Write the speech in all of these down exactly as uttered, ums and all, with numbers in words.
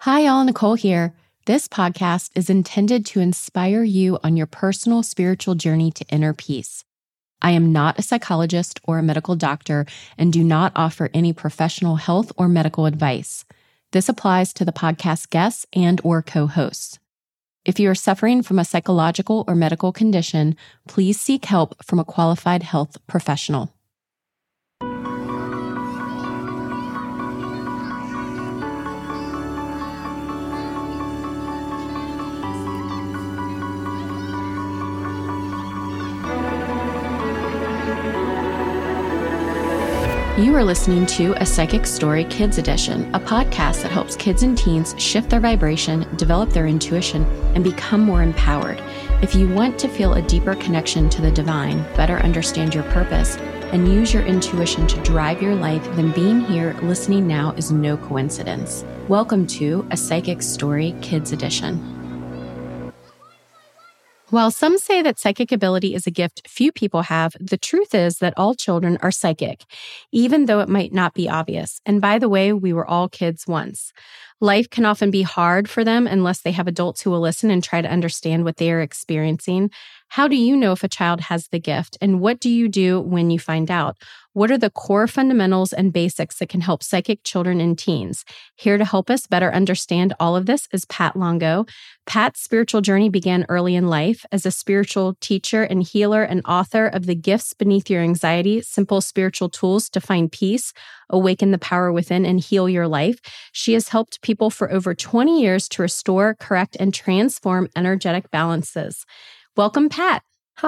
Hi, y'all. Nicole here. This podcast is intended to inspire you on your personal spiritual journey to inner peace. I am not a psychologist or a medical doctor and do not offer any professional health or medical advice. This applies to the podcast guests and or co-hosts. If you are suffering from a psychological or medical condition, please seek help from a qualified health professional. You are listening to A Psychic Story Kids Edition, a podcast that helps kids and teens shift their vibration, develop their intuition, and become more empowered. If you want to feel a deeper connection to the divine, better understand your purpose, and use your intuition to drive your life, then being here listening now is no coincidence. Welcome to A Psychic Story Kids Edition. While some say that psychic ability is a gift few people have, the truth is that all children are psychic, even though it might not be obvious. And by the way, we were all kids once. Life can often be hard for them unless they have adults who will listen and try to understand what they are experiencing. How do you know if a child has the gift? And what do you do when you find out? What are the core fundamentals and basics that can help psychic children and teens? Here to help us better understand all of this is Pat Longo. Pat's spiritual journey began early in life as a spiritual teacher and healer and author of The Gifts Beneath Your Anxiety, Simple Spiritual Tools to Find Peace, Awaken the Power Within, and Heal Your Life. She has helped people for over twenty years to restore, correct, and transform energetic balances. Welcome, Pat.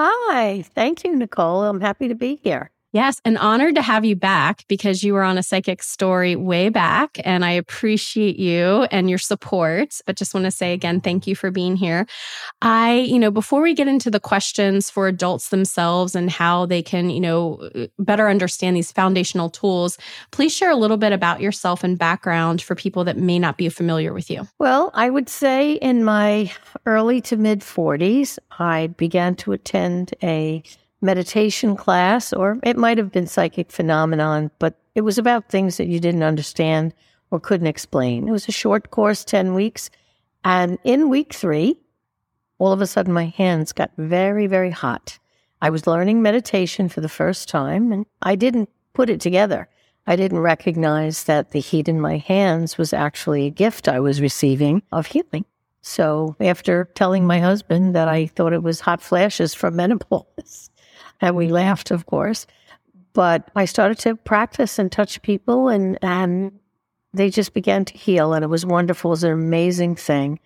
Hi. Thank you, Nicole. I'm happy to be here. Yes, and honored to have you back because you were on A Psychic Story way back, and I appreciate you and your support. But just want to say again, thank you for being here. I, you know, before we get into the questions for adults themselves and how they can, you know, better understand these foundational tools, please share a little bit about yourself and background for people that may not be familiar with you. Well, I would say in my early to mid forties, I began to attend a meditation class, or it might have been psychic phenomenon, but it was about things that you didn't understand or couldn't explain. It was a short course, ten weeks. And in week three, all of a sudden my hands got very, very hot. I was learning meditation for the first time, and I didn't put it together. I didn't recognize that the heat in my hands was actually a gift I was receiving of healing. So after telling my husband that I thought it was hot flashes from menopause, and we laughed, of course. But I started to practice and touch people, and, and they just began to heal. And it was wonderful. It was an amazing thing.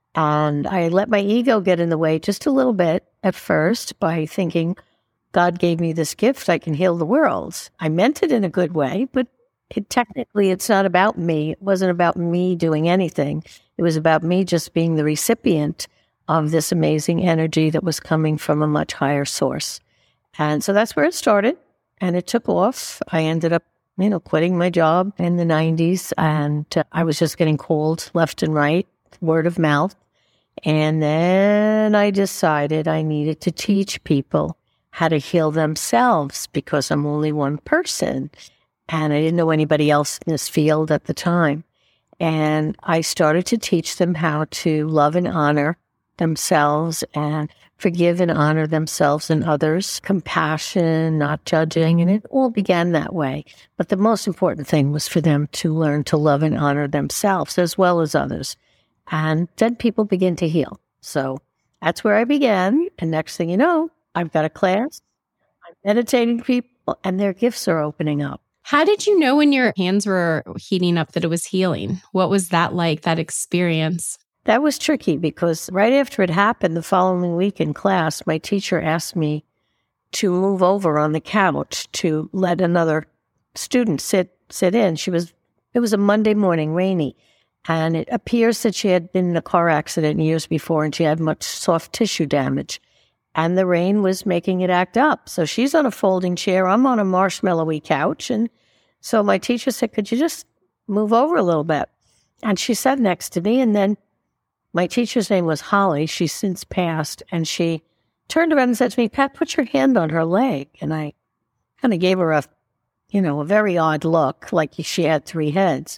And I let my ego get in the way just a little bit at first by thinking, God gave me this gift. I can heal the world. I meant it in a good way, but it, technically it's not about me. It wasn't about me doing anything. It was about me just being the recipient of this amazing energy that was coming from a much higher source. And so that's where it started, and it took off. I ended up, you know, quitting my job in the nineties, and uh, I was just getting called left and right, word of mouth. And then I decided I needed to teach people how to heal themselves because I'm only one person, and I didn't know anybody else in this field at the time. And I started to teach them how to love and honor themselves and forgive and honor themselves and others, compassion, not judging, and it all began that way. But the most important thing was for them to learn to love and honor themselves as well as others. And then people begin to heal. So that's where I began. And next thing you know, I've got a class, I'm meditating people, and their gifts are opening up. How did you know when your hands were heating up that it was healing? What was that like, that experience? That was tricky because right after it happened, the following week in class, my teacher asked me to move over on the couch to let another student sit sit in. She was it was a Monday morning, rainy, and it appears that she had been in a car accident years before, and she had much soft tissue damage, and the rain was making it act up. So she's on a folding chair. I'm on a marshmallowy couch, and so my teacher said, "Could you just move over a little bit?" And she sat next to me, and then my teacher's name was Holly. She's since passed, and she turned around and said to me, "Pat, put your hand on her leg." And I kind of gave her a, you know, a very odd look, like she had three heads.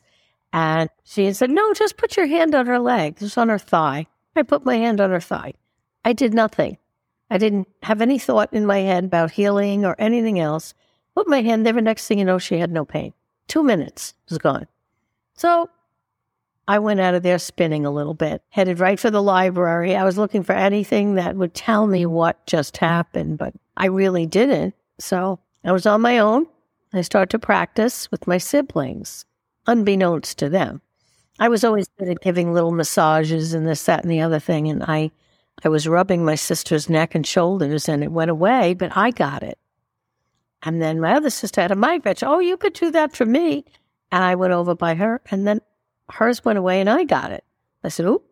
And she said, no, just put your hand on her leg, just on her thigh. I put my hand on her thigh. I did nothing. I didn't have any thought in my head about healing or anything else. Put my hand there, and next thing you know, she had no pain. Two minutes was gone. So I went out of there spinning a little bit, headed right for the library. I was looking for anything that would tell me what just happened, but I really didn't. So I was on my own. I started to practice with my siblings, unbeknownst to them. I was always good at giving little massages and this, that, and the other thing, and I, I was rubbing my sister's neck and shoulders, and it went away, but I got it. And then my other sister had a migraine. Oh, you could do that for me. And I went over by her, and then hers went away, and I got it. I said, oop,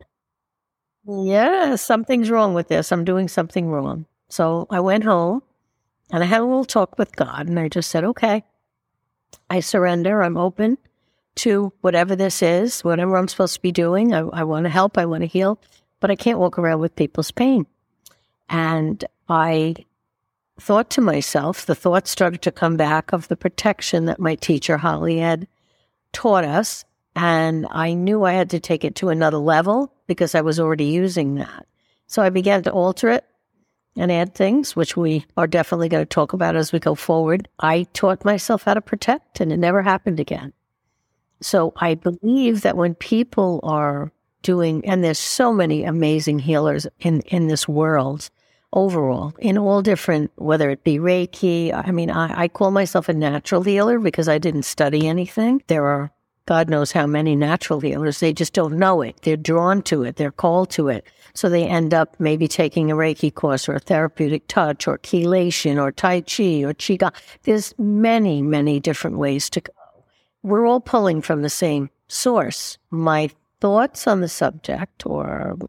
yeah, something's wrong with this. I'm doing something wrong. So I went home, and I had a little talk with God, and I just said, okay, I surrender. I'm open to whatever this is, whatever I'm supposed to be doing. I, I want to help. I want to heal, but I can't walk around with people's pain. And I thought to myself, the thoughts started to come back of the protection that my teacher, Holly, had taught us. And I knew I had to take it to another level because I was already using that. So I began to alter it and add things, which we are definitely going to talk about as we go forward. I taught myself how to protect, and it never happened again. So I believe that when people are doing, and there's so many amazing healers in, in this world overall, in all different, whether it be Reiki. I mean, I, I call myself a natural healer because I didn't study anything. There are God knows how many natural healers. They just don't know it. They're drawn to it. They're called to it. So they end up maybe taking a Reiki course or a therapeutic touch or chelation or Tai Chi or Qigong. There's many, many different ways to go. We're all pulling from the same source. My thoughts on the subject, or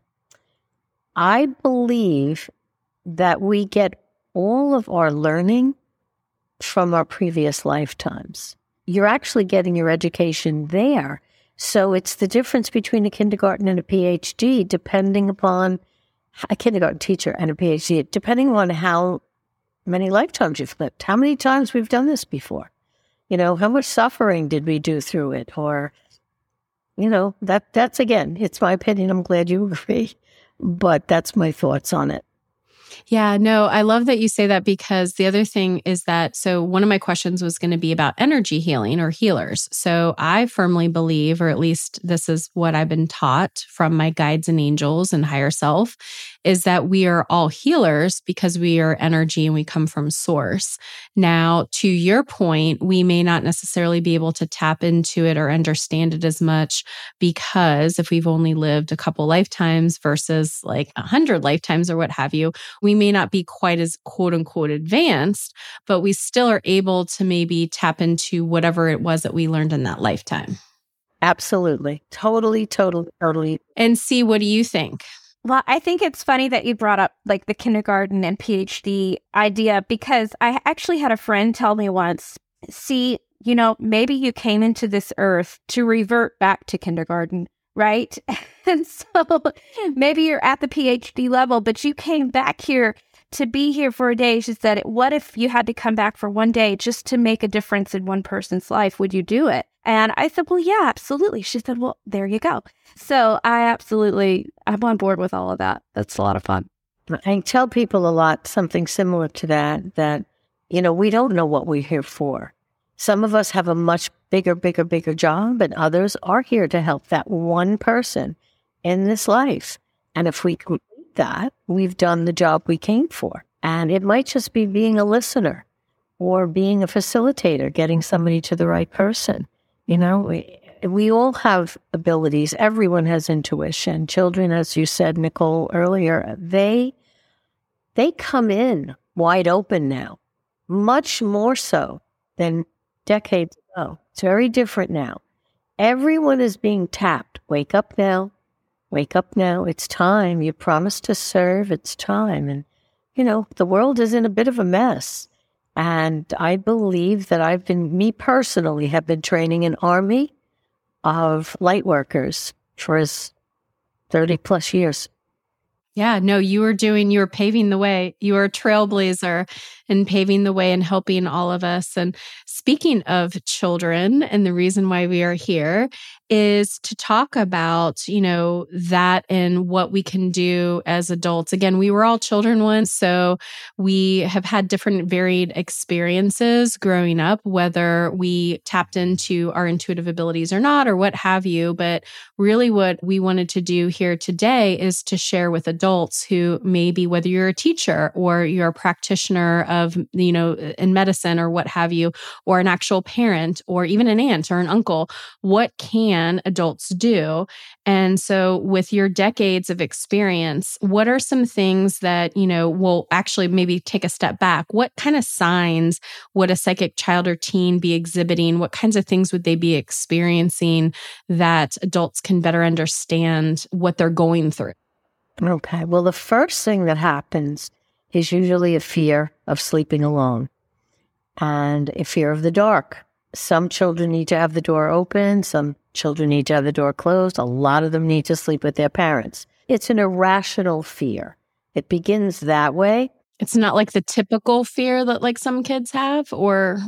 I believe that we get all of our learning from our previous lifetimes. You're actually getting your education there. So it's the difference between a kindergarten and a P H D, depending upon a kindergarten teacher and a P H D, depending on how many lifetimes you've lived, how many times we've done this before. You know, how much suffering did we do through it? Or, you know, that that's, again, it's my opinion. I'm glad you agree. But that's my thoughts on it. Yeah, no, I love that you say that, because the other thing is that, so one of my questions was going to be about energy healing or healers. So I firmly believe, or at least this is what I've been taught from my guides and angels and higher self, is that we are all healers because we are energy and we come from source. Now, to your point, we may not necessarily be able to tap into it or understand it as much, because if we've only lived a couple lifetimes versus like a hundred lifetimes or what have you, we may not be quite as quote unquote advanced, but we still are able to maybe tap into whatever it was that we learned in that lifetime. Absolutely. Totally, totally, totally. And see, what do you think? Well, I think it's funny that you brought up like the kindergarten and P H D idea, because I actually had a friend tell me once, see, you know, maybe you came into this earth to revert back to kindergarten, right? And so maybe you're at the P H D level, but you came back here to be here for a day. She said, what if you had to come back for one day just to make a difference in one person's life? Would you do it? And I said, well, yeah, absolutely. She said, well, there you go. So I absolutely, I'm on board with all of that. That's a lot of fun. I tell people a lot, something similar to that, that, you know, we don't know what we're here for. Some of us have a much bigger, bigger, bigger job, and others are here to help that one person in this life. And if we complete that, we've done the job we came for. And it might just be being a listener or being a facilitator, getting somebody to the right person. You know, we, we all have abilities. Everyone has intuition. Children, as you said, Nicole, earlier, they they come in wide open now, much more so than decades ago. It's very different now. Everyone is being tapped. Wake up now. Wake up now. It's time. You promised to serve. It's time. And, you know, the world is in a bit of a mess. And I believe that I've been, me personally, have been training an army of light workers for his thirty plus years. Yeah, no, you were doing, you were paving the way. You were a trailblazer. and paving the way and helping all of us. And speaking of children, and the reason why we are here is to talk about, you know, that and what we can do as adults. Again, we were all children once, so we have had different varied experiences growing up, whether we tapped into our intuitive abilities or not, or what have you. But really what we wanted to do here today is to share with adults who maybe, whether you're a teacher or you're a practitioner of, you know, in medicine or what have you, or an actual parent or even an aunt or an uncle, what can adults do? And so with your decades of experience, what are some things that, you know, will actually maybe take a step back? What kind of signs would a psychic child or teen be exhibiting? What kinds of things would they be experiencing that adults can better understand what they're going through? Okay. Well, the first thing that happens is usually a fear of sleeping alone and a fear of the dark. Some children need to have the door open. Some children need to have the door closed. A lot of them need to sleep with their parents. It's an irrational fear. It begins that way. It's not like the typical fear that like some kids have, or?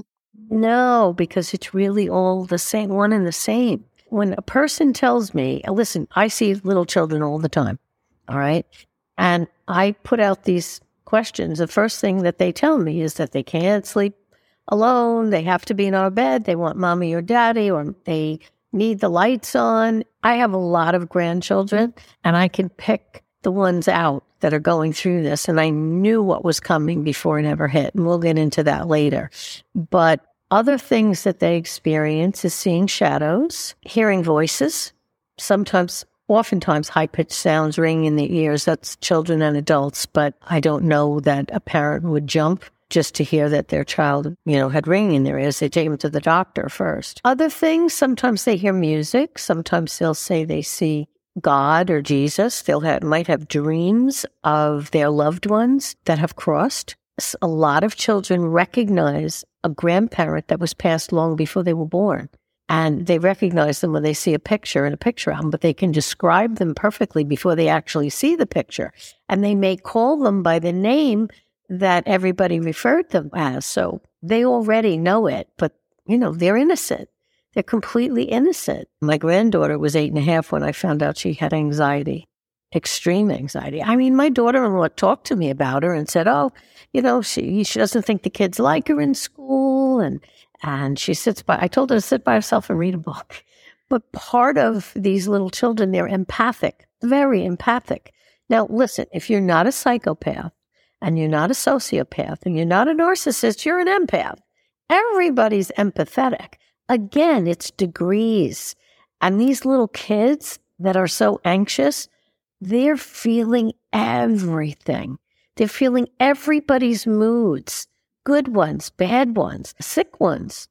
No, because it's really all the same, one and the same. When a person tells me, listen, I see little children all the time, all right? And I put out these questions. The first thing that they tell me is that they can't sleep alone. They have to be in our bed. They want mommy or daddy, or they need the lights on. I have a lot of grandchildren, and I can pick the ones out that are going through this. And I knew what was coming before it ever hit. And we'll get into that later. But other things that they experience is seeing shadows, hearing voices, sometimes, oftentimes high-pitched sounds ringing in the ears. That's children and adults. But I don't know that a parent would jump just to hear that their child, you know, had ringing in their ears. They take them to the doctor first. Other things, sometimes they hear music. Sometimes they'll say they see God or Jesus. They'll have, might have dreams of their loved ones that have crossed. A lot of children recognize a grandparent that was passed long before they were born. And they recognize them when they see a picture in a picture album, but they can describe them perfectly before they actually see the picture. And they may call them by the name that everybody referred them as. So they already know it, but, you know, they're innocent. They're completely innocent. My granddaughter was eight and a half when I found out she had anxiety, extreme anxiety. I mean, my daughter-in-law talked to me about her and said, oh, you know, she she doesn't think the kids like her in school. And, and she sits by, I told her to sit by herself and read a book. But part of these little children, they're empathic, very empathic. Now, listen, if you're not a psychopath, and you're not a sociopath, and you're not a narcissist, you're an empath. Everybody's empathetic. Again, it's degrees. And these little kids that are so anxious, they're feeling everything. They're feeling everybody's moods, good ones, bad ones, sick ones.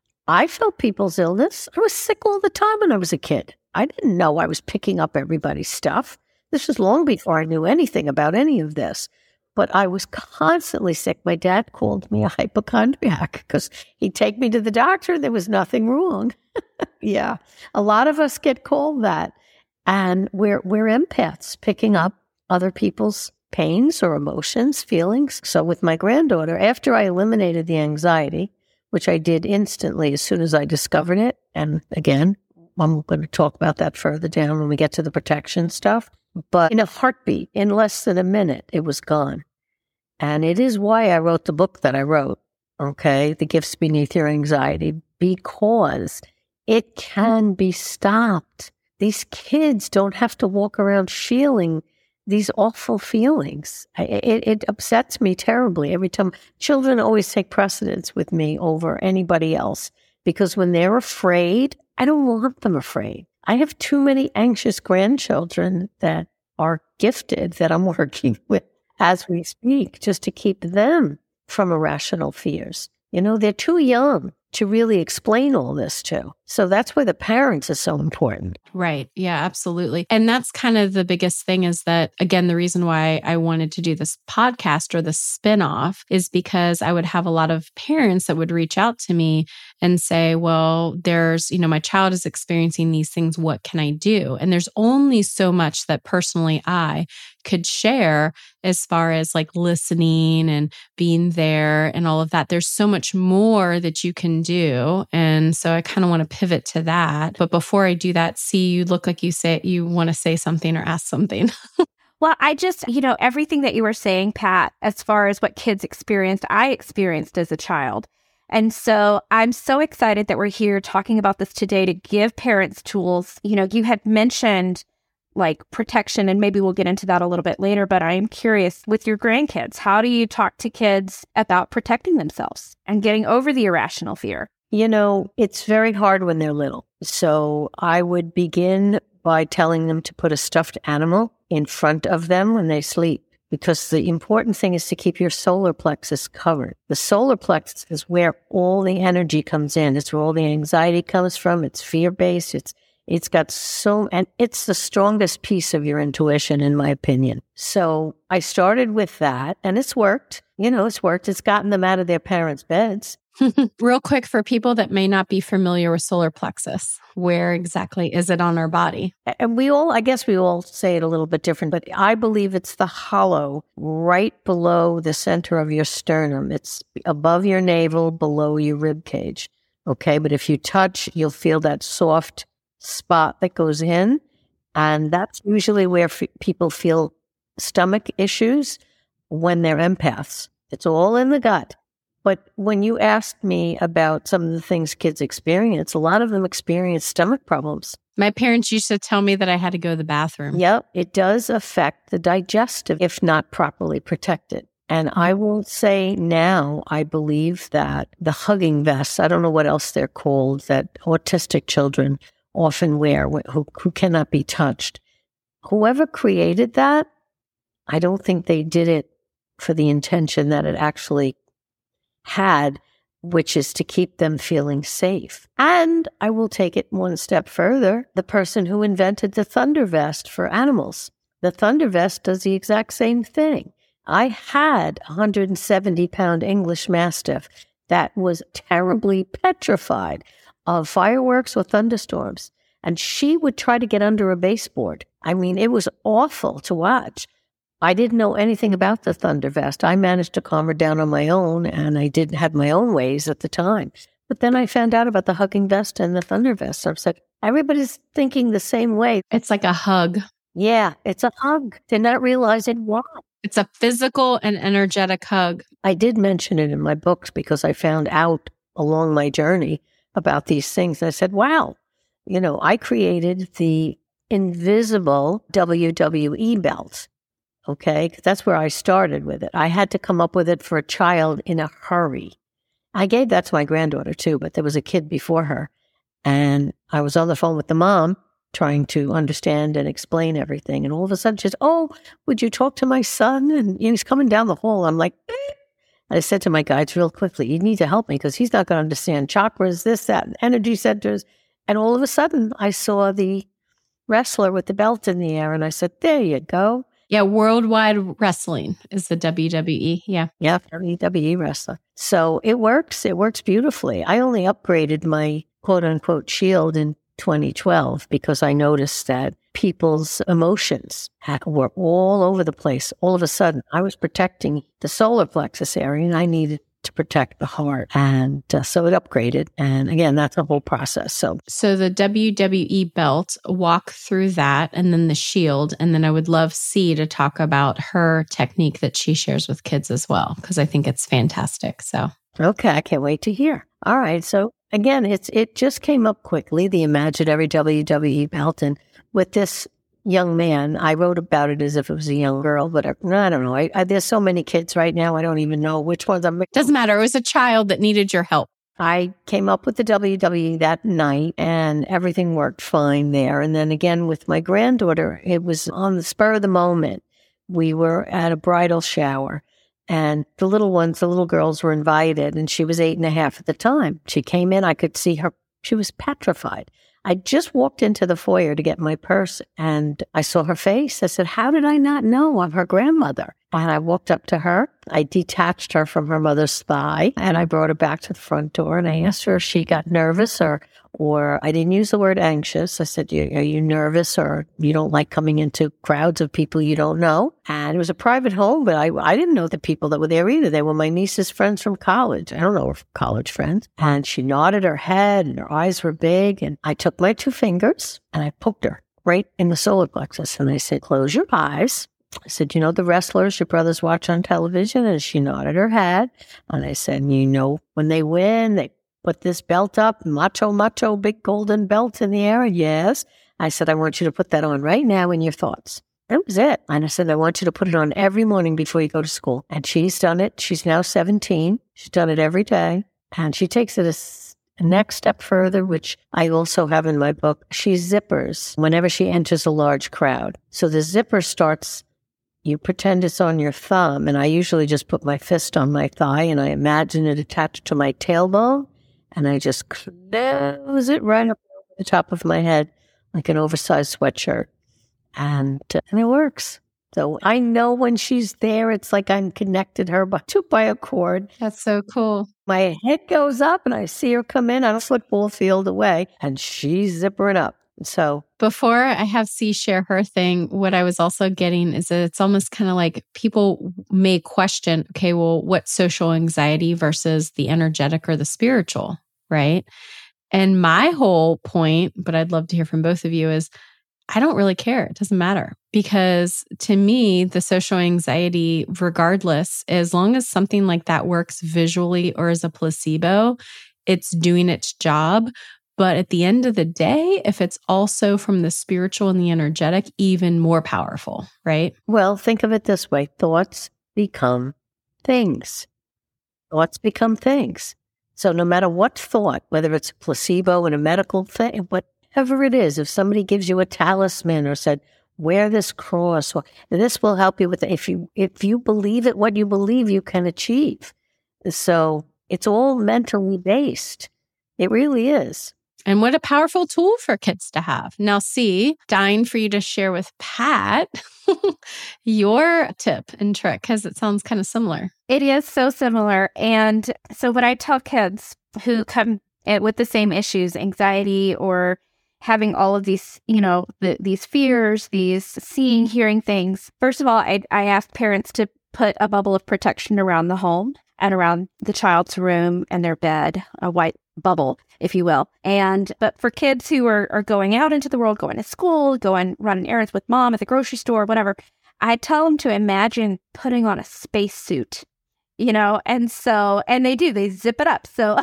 I felt people's illness. I was sick all the time when I was a kid. I didn't know I was picking up everybody's stuff. This was long before I knew anything about any of this. But I was constantly sick. My dad called me a hypochondriac because he'd take me to the doctor. There was nothing wrong. Yeah. A lot of us get called that. And we're, we're empaths, picking up other people's pains or emotions, feelings. So with my granddaughter, after I eliminated the anxiety, which I did instantly as soon as I discovered it, and again, I'm going to talk about that further down when we get to the protection stuff. But in a heartbeat, in less than a minute, it was gone. And it is why I wrote the book that I wrote, okay, The Gifts Beneath Your Anxiety, because it can be stopped. These kids don't have to walk around feeling these awful feelings. It, it upsets me terribly every time. Children always take precedence with me over anybody else, because when they're afraid, I don't want them afraid. I have too many anxious grandchildren that are gifted that I'm working with as we speak, just to keep them from irrational fears. You know, they're too young to really explain all this to. So that's why the parents are so important. Right. Yeah, absolutely. And that's kind of the biggest thing is that, again, the reason why I wanted to do this podcast or the spinoff is because I would have a lot of parents that would reach out to me and say, well, there's, you know, my child is experiencing these things. What can I do? And there's only so much that personally I could share as far as like listening and being there and all of that. There's so much more that you can do. And so I kind of want to pivot to that. But before I do that, see, you look like you say you want to say something or ask something. Well, I just, you know, everything that you were saying, Pat, as far as what kids experienced, I experienced as a child. And so I'm so excited that we're here talking about this today to give parents tools. You know, you had mentioned like protection, and maybe we'll get into that a little bit later, but I am curious with your grandkids, how do you talk to kids about protecting themselves and getting over the irrational fear? You know, it's very hard when they're little. So I would begin by telling them to put a stuffed animal in front of them when they sleep, because the important thing is to keep your solar plexus covered. The solar plexus is where all the energy comes in. It's where all the anxiety comes from. It's fear-based. It's It's got so, and it's the strongest piece of your intuition, in my opinion. So I started with that, and it's worked. You know, it's worked. It's gotten them out of their parents' beds. Real quick, for people that may not be familiar with solar plexus, where exactly is it on our body? And we all, I guess we all say it a little bit different, but I believe it's the hollow right below the center of your sternum. It's above your navel, below your rib cage. Okay, but if you touch, you'll feel that soft spot that goes in, and that's usually where f- people feel stomach issues when they're empaths. It's all in the gut. But when you asked me about some of the things kids experience, a lot of them experience stomach problems. My parents used to tell me that I had to go to the bathroom. Yep, it does affect the digestive if not properly protected. And I will say now, I believe that the hugging vests, I don't know what else they're called, that autistic children often wear, who, who cannot be touched. Whoever created that, I don't think they did it for the intention that it actually had, which is to keep them feeling safe. And I will take it one step further. The person who invented the Thunder Vest for animals, the Thunder Vest does the exact same thing. I had a one hundred seventy pound English Mastiff that was terribly petrified of fireworks or thunderstorms. And she would try to get under a baseboard. I mean, it was awful to watch. I didn't know anything about the Thunder Vest. I managed to calm her down on my own, and I didn't have my own ways at the time. But then I found out about the hugging vest and the Thunder Vest. I was like, everybody's thinking the same way. It's like a hug. Yeah, it's a hug. They're not realizing why. It's a physical and energetic hug. I did mention it in my books because I found out along my journey about these things. And I said, wow, you know, I created the invisible W W E belt. Okay, because that's where I started with it. I had to come up with it for a child in a hurry. I gave that to my granddaughter too, but there was a kid before her. And I was on the phone with the mom trying to understand and explain everything. And all of a sudden she says, oh, would you talk to my son? And you know, he's coming down the hall. I'm like, eh. And I said to my guides real quickly, you need to help me because he's not going to understand chakras, this, that, and energy centers. And all of a sudden I saw the wrestler with the belt in the air. And I said, there you go. Yeah, Worldwide Wrestling is the W W E. Yeah. Yeah, W W E wrestler. So it works. It works beautifully. I only upgraded my quote-unquote shield in twenty twelve because I noticed that people's emotions had, were all over the place. All of a sudden, I was protecting the solar plexus area, and I needed to protect the heart. And uh, so it upgraded. And again, that's a whole process. So so the W W E belt, walk through that, and then the shield. And then I would love C to talk about her technique that she shares with kids as well, because I think it's fantastic. So, okay, I can't wait to hear. All right. So again, it's it just came up quickly, the imaginary W W E belt. And with this young man, I wrote about it as if it was a young girl, but I, I don't know. I, I, there's so many kids right now. I don't even know which ones I'm. Doesn't matter. It was a child that needed your help. I came up with the W W E that night and everything worked fine there. And then again with my granddaughter, it was on the spur of the moment. We were at a bridal shower and the little ones, the little girls were invited, and she was eight and a half at the time. She came in, I could see her. She was petrified. I just walked into the foyer to get my purse and I saw her face. I said, how did I not know I'm her grandmother? And I walked up to her. I detached her from her mother's thigh, and I brought her back to the front door. And I asked her if she got nervous or, or I didn't use the word anxious. I said, are you nervous or you don't like coming into crowds of people you don't know? And it was a private home, but I, I didn't know the people that were there either. They were my niece's friends from college. I don't know, college friends. And she nodded her head and her eyes were big. And I took my two fingers and I poked her right in the solar plexus. And I said, close your eyes. I said, you know, the wrestlers your brothers watch on television? And she nodded her head. And I said, you know, when they win, they put this belt up, macho, macho, big golden belt in the air. Yes. I said, I want you to put that on right now in your thoughts. That was it. And I said, I want you to put it on every morning before you go to school. And she's done it. She's now seventeen. She's done it every day. And she takes it a, a next step further, which I also have in my book. She zippers whenever she enters a large crowd. So the zipper starts. You pretend it's on your thumb, and I usually just put my fist on my thigh, and I imagine it attached to my tailbone, and I just close it right up over the top of my head like an oversized sweatshirt, and uh, and it works. So I know when she's there, it's like I'm connected her by, to by a cord. That's so cool. My head goes up, and I see her come in on a football field away, and she's zippering up. So before I have C share her thing, what I was also getting is that it's almost kind of like people may question, okay, well, what's social anxiety versus the energetic or the spiritual, right? And my whole point, but I'd love to hear from both of you, is I don't really care. It doesn't matter. Because to me, the social anxiety, regardless, as long as something like that works visually or as a placebo, it's doing its job. But at the end of the day, if it's also from the spiritual and the energetic, even more powerful, right? Well, think of it this way. Thoughts become things. Thoughts become things. So no matter what thought, whether it's a placebo and a medical thing, whatever it is, if somebody gives you a talisman or said, wear this cross, or this will help you with it. If you, if you believe it, what you believe you can achieve. So it's all mentally based. It really is. And what a powerful tool for kids to have. Now, C, dying for you to share with Pat your tip and trick, because it sounds kind of similar. It is so similar. And so what I tell kids who come with the same issues, anxiety or having all of these, you know, the, these fears, these seeing, hearing things. First of all, I, I ask parents to put a bubble of protection around the home and around the child's room and their bed, a white bubble, if you will. And, but for kids who are, are going out into the world, going to school, going running errands with mom at the grocery store, whatever, I tell them to imagine putting on a spacesuit, you know, and so, and they do, they zip it up. So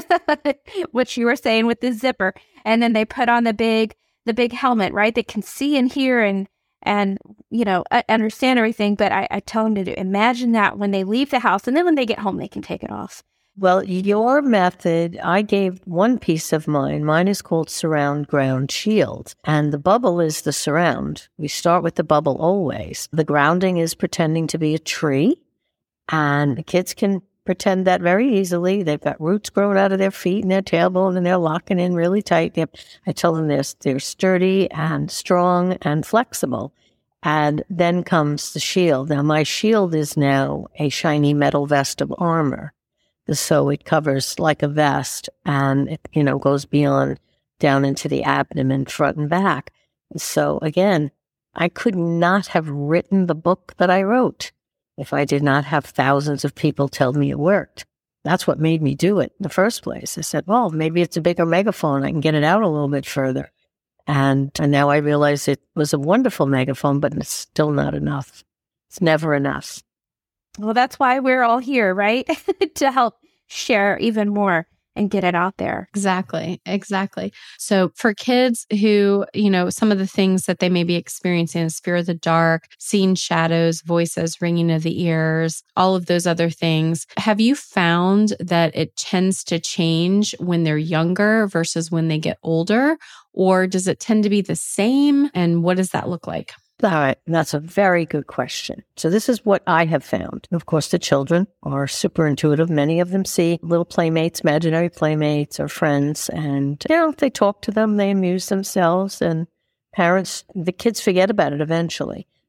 what you were saying with the zipper, and then they put on the big, the big helmet, right? They can see and hear and, and, you know, understand everything. But I, I tell them to imagine that when they leave the house, and then when they get home, they can take it off. Well, your method, I gave one piece of mine. Mine is called Surround Ground Shield. And the bubble is the surround. We start with the bubble always. The grounding is pretending to be a tree. And the kids can pretend that very easily. They've got roots growing out of their feet and their tailbone, and they're locking in really tight. They're, I tell them they're, they're sturdy and strong and flexible. And then comes the shield. Now, my shield is now a shiny metal vest of armor. So it covers like a vest, and it, you know, goes beyond down into the abdomen, front and back. So again, I could not have written the book that I wrote if I did not have thousands of people tell me it worked. That's what made me do it in the first place. I said, well, maybe it's a bigger megaphone. I can get it out a little bit further. And, and now I realize it was a wonderful megaphone, but it's still not enough. It's never enough. Well, that's why we're all here, right? To help share even more and get it out there. Exactly. Exactly. So for kids who, you know, some of the things that they may be experiencing is fear of the dark, seeing shadows, voices, ringing of the ears, all of those other things. Have you found that it tends to change when they're younger versus when they get older? Or does it tend to be the same? And what does that look like? All right. That's a very good question. So this is what I have found. Of course, the children are super intuitive. Many of them see little playmates, imaginary playmates or friends. And, you know, they talk to them, they amuse themselves. And parents, the kids forget about it eventually.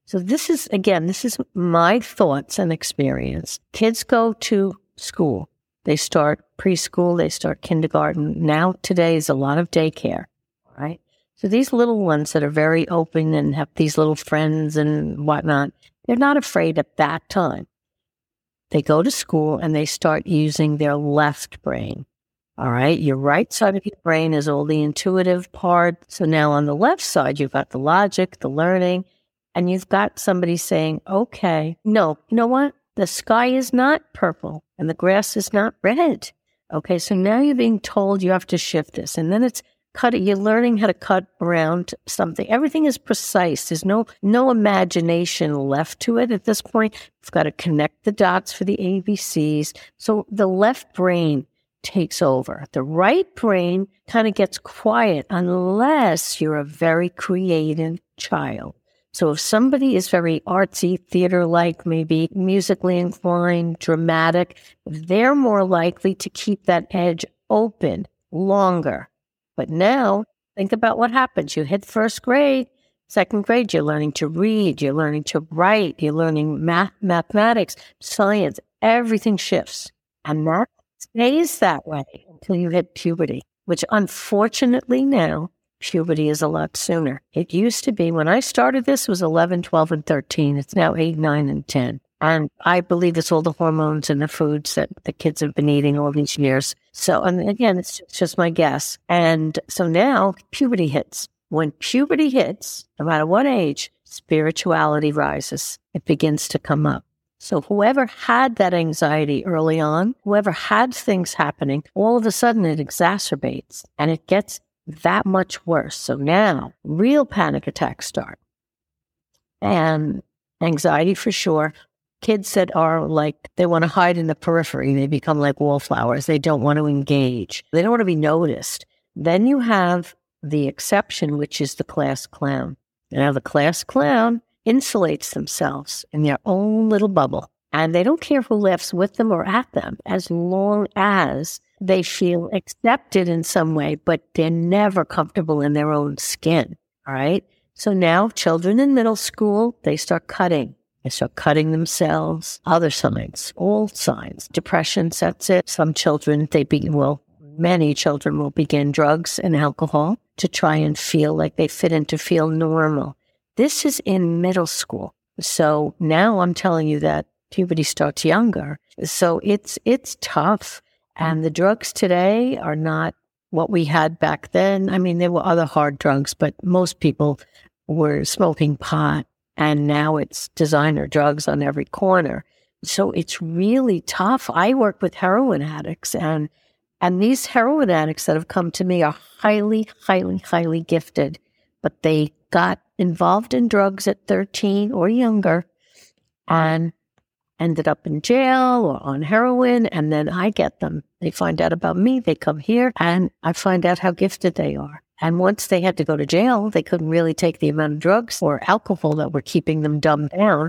So this is, again, this is my thoughts and experience. Kids go to school. They start preschool. They start kindergarten. Now today is a lot of daycare, right? So these little ones that are very open and have these little friends and whatnot, they're not afraid at that time. They go to school and they start using their left brain. All right. Your right side of your brain is all the intuitive part. So now on the left side, you've got the logic, the learning, and you've got somebody saying, okay, no, you know what? The sky is not purple and the grass is not red. Okay. So now you're being told you have to shift this. And then it's cut it. You're learning how to cut around something. Everything is precise. There's no, no imagination left to it at this point. You've got to connect the dots for the A B Cs. So the left brain takes over. The right brain kind of gets quiet unless you're a very creative child. So if somebody is very artsy, theater-like, maybe musically inclined, dramatic, they're more likely to keep that edge open longer. But now, think about what happens. You hit first grade, second grade, you're learning to read, you're learning to write, you're learning math, mathematics, science, everything shifts. And that stays that way until you hit puberty, which unfortunately now, puberty is a lot sooner. It used to be, when I started this, it was eleven, twelve, and thirteen. It's now eight, nine, and ten. And I believe it's all the hormones and the foods that the kids have been eating all these years. So, and again, it's just, it's just my guess. And so now puberty hits. When puberty hits, no matter what age, spirituality rises. It begins to come up. So whoever had that anxiety early on, whoever had things happening, all of a sudden it exacerbates and it gets that much worse. So now real panic attacks start. And anxiety for sure. Kids that are like, they want to hide in the periphery. They become like wallflowers. They don't want to engage. They don't want to be noticed. Then you have the exception, which is the class clown. Now the class clown insulates themselves in their own little bubble. And they don't care who laughs with them or at them, as long as they feel accepted in some way, but they're never comfortable in their own skin. All right. So now children in middle school, they start cutting. They start cutting themselves. Other signs, all signs. Depression sets it. Some children, they begin, well, many children will begin drugs and alcohol to try and feel like they fit in, to feel normal. This is in middle school. So now I'm telling you that puberty starts younger. So it's it's tough. And the drugs today are not what we had back then. I mean, there were other hard drugs, but most people were smoking pot. And now it's designer drugs on every corner. So it's really tough. I work with heroin addicts, and and these heroin addicts that have come to me are highly, highly, highly gifted. But they got involved in drugs at thirteen or younger and ended up in jail or on heroin. And then I get them. They find out about me. They come here and I find out how gifted they are. And once they had to go to jail, they couldn't really take the amount of drugs or alcohol that were keeping them dumbed down.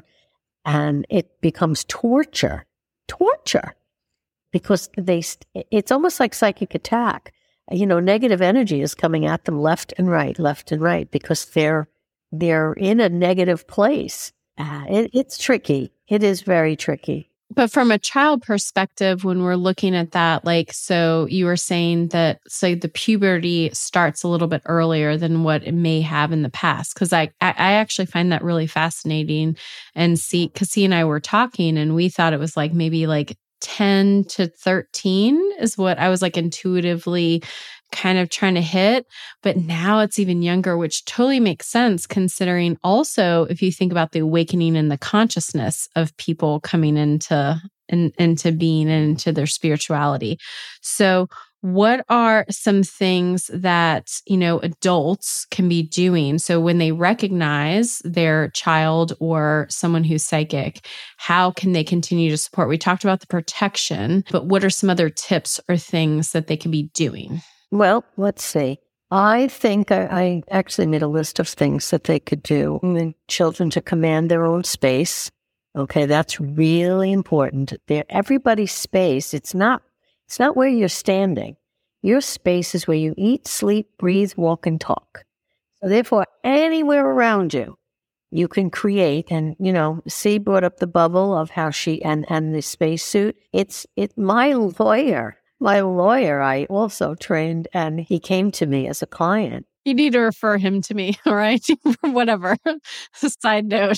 And it becomes torture, torture, because they, it's almost like psychic attack. You know, negative energy is coming at them left and right, left and right, because they're, they're in a negative place. Uh, it, it's tricky. It is very tricky. But from a child perspective, when we're looking at that, like, so you were saying that, so the puberty starts a little bit earlier than what it may have in the past. Cause I, I actually find that really fascinating. And see, cause he and I were talking and we thought it was like maybe like ten to thirteen is what I was like intuitively kind of trying to hit. But now it's even younger, which totally makes sense considering also if you think about the awakening and the consciousness of people coming into in, into being and into their spirituality. So what are some things that, you know, adults can be doing? So when they recognize their child or someone who's psychic, how can they continue to support? We talked about the protection, but what are some other tips or things that they can be doing? Well, let's see. I think I, I actually made a list of things that they could do. I mean, children to command their own space. Okay, that's really important. They're, everybody's space, it's not, it's not where you're standing. Your space is where you eat, sleep, breathe, walk, and talk. So therefore, anywhere around you, you can create. And, you know, C brought up the bubble of how she, and, and the spacesuit. It's, it, my lawyer, my lawyer, I also trained, and he came to me as a client. You need to refer him to me, all right? Whatever. Side note.